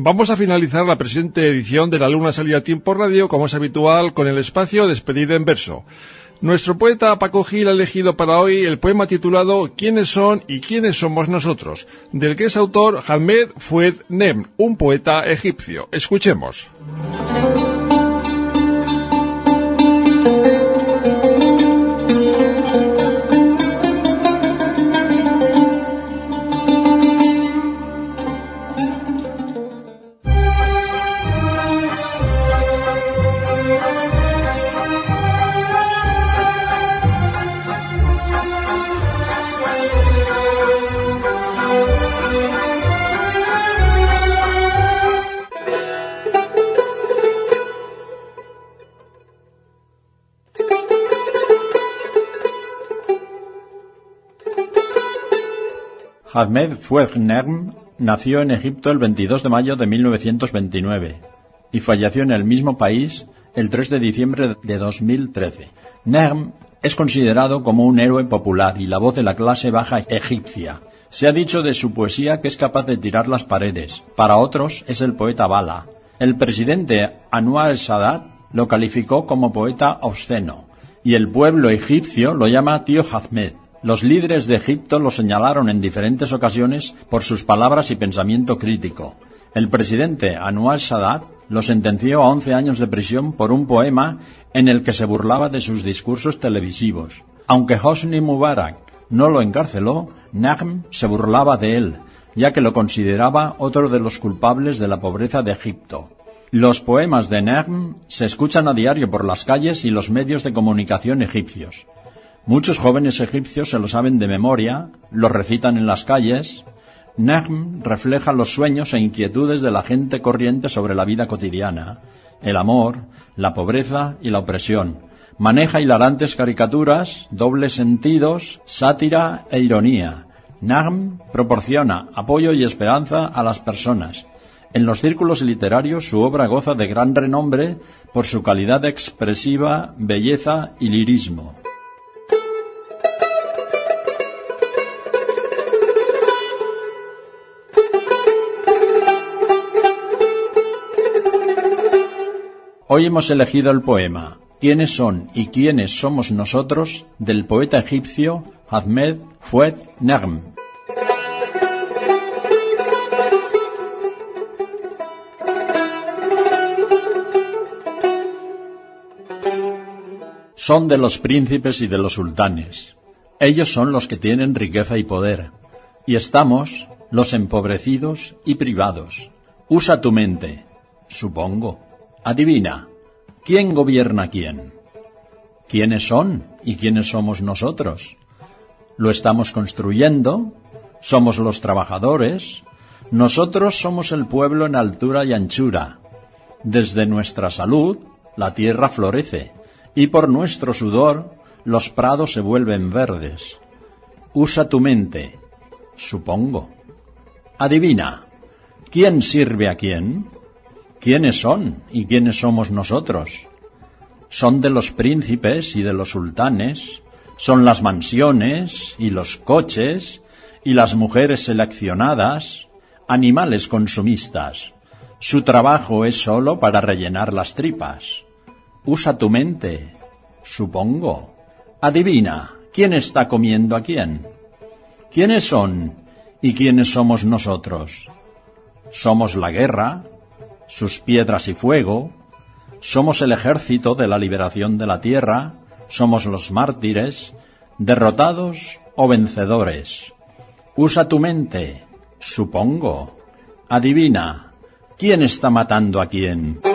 Vamos a finalizar la presente edición de La Luna Salía a Tiempo Radio, como es habitual, con el espacio Despedida en Verso. Nuestro poeta Paco Gil ha elegido para hoy el poema titulado ¿Quiénes son y quiénes somos nosotros?, del que es autor Ahmed Foued Nehm, un poeta egipcio. Escuchemos. Ahmed Foued Nehm nació en Egipto el 22 de mayo de 1929 y falleció en el mismo país el 3 de diciembre de 2013. Nehm es considerado como un héroe popular y la voz de la clase baja egipcia. Se ha dicho de su poesía que es capaz de tirar las paredes. Para otros es el poeta bala. El presidente Anwar el-Sadat lo calificó como poeta obsceno y el pueblo egipcio lo llama Tío Ahmed. Los líderes de Egipto lo señalaron en diferentes ocasiones por sus palabras y pensamiento crítico. El presidente Anwar el-Sadat lo sentenció a 11 años de prisión por un poema en el que se burlaba de sus discursos televisivos. Aunque Hosni Mubarak no lo encarceló, Nehm se burlaba de él, ya que lo consideraba otro de los culpables de la pobreza de Egipto. Los poemas de Nehm se escuchan a diario por las calles y los medios de comunicación egipcios. Muchos jóvenes egipcios se lo saben de memoria, los recitan en las calles. Nehm refleja los sueños e inquietudes de la gente corriente sobre la vida cotidiana, el amor, la pobreza y la opresión. Maneja hilarantes caricaturas, dobles sentidos, sátira e ironía. Nehm proporciona apoyo y esperanza a las personas. En los círculos literarios su obra goza de gran renombre por su calidad expresiva, belleza y lirismo. Hoy hemos elegido el poema ¿Quiénes son y quiénes somos nosotros?, del poeta egipcio Ahmed Foued Nehm. Son de los príncipes y de los sultanes. Ellos son los que tienen riqueza y poder. Y estamos, los empobrecidos y privados. Usa tu mente, supongo. Adivina, ¿quién gobierna a quién? ¿Quiénes son y quiénes somos nosotros? ¿Lo estamos construyendo? ¿Somos los trabajadores? Nosotros somos el pueblo en altura y anchura. Desde nuestra salud, la tierra florece, y por nuestro sudor, los prados se vuelven verdes. Usa tu mente, supongo. Adivina, ¿quién sirve a quién? ¿Quiénes son y quiénes somos nosotros? Son de los príncipes y de los sultanes, son las mansiones y los coches y las mujeres seleccionadas, animales consumistas. Su trabajo es solo para rellenar las tripas. Usa tu mente, supongo. Adivina, ¿quién está comiendo a quién? ¿Quiénes son y quiénes somos nosotros? Somos la guerra, sus piedras y fuego, somos el ejército de la liberación de la tierra, somos los mártires, derrotados o vencedores. Usa tu mente, supongo. Adivina, ¿quién está matando a quién?